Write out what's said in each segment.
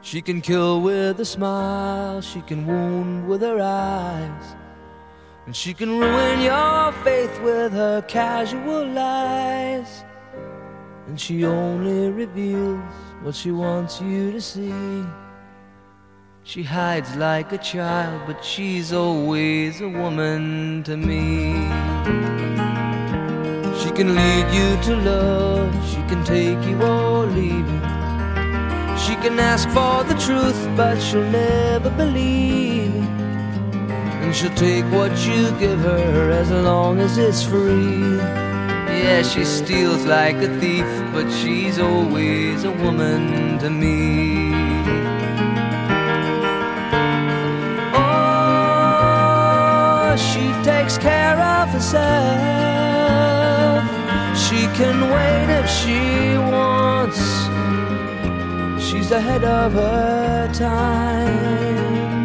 She can kill with a smile, she can wound with her eyes, and she can ruin your faith with her casual lies. And she only reveals what she wants you to see. She hides like a child, but she's always a woman to me. She can lead you to love, she can take you or leave you. She can ask for the truth, but she'll never believe it. And she'll take what you give her as long as it's free. Yeah, she steals like a thief, but she's always a woman to me. Oh, she takes care of herself. She can wait if she wants. She's ahead of her time.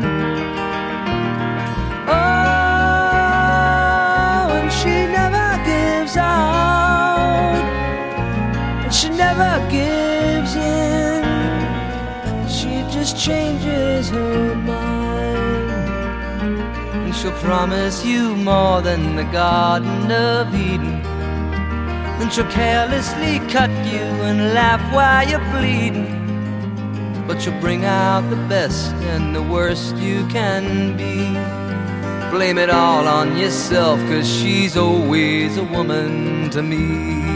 Oh, and she never gives out, and she never gives in. She just changes her mind, and she'll promise you more than the Garden of Eden. Then she'll carelessly cut you and laugh while you're bleeding. But you'll bring out the best and the worst you can be. Blame it all on yourself, 'cause she's always a woman to me.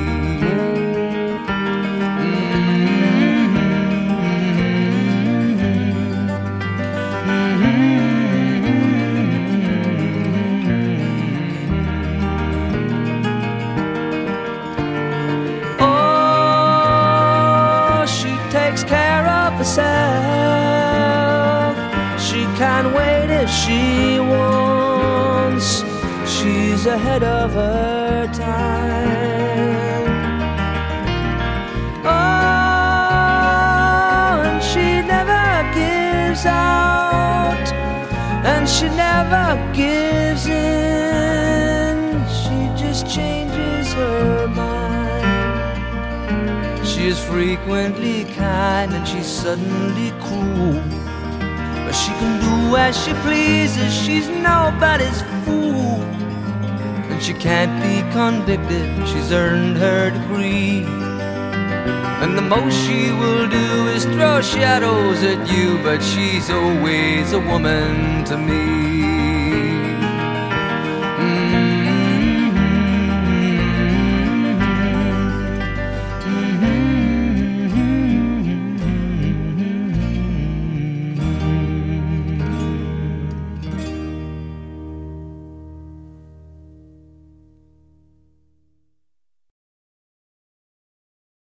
Herself. She can wait if she wants. She's ahead of her time. Oh, and she never gives out, and she never gives in. She just changes her mind. She is frequently kind and she's suddenly cruel, but she can do as she pleases, she's nobody's fool. And she can't be convicted, she's earned her degree. And the most she will do is throw shadows at you, but she's always a woman to me.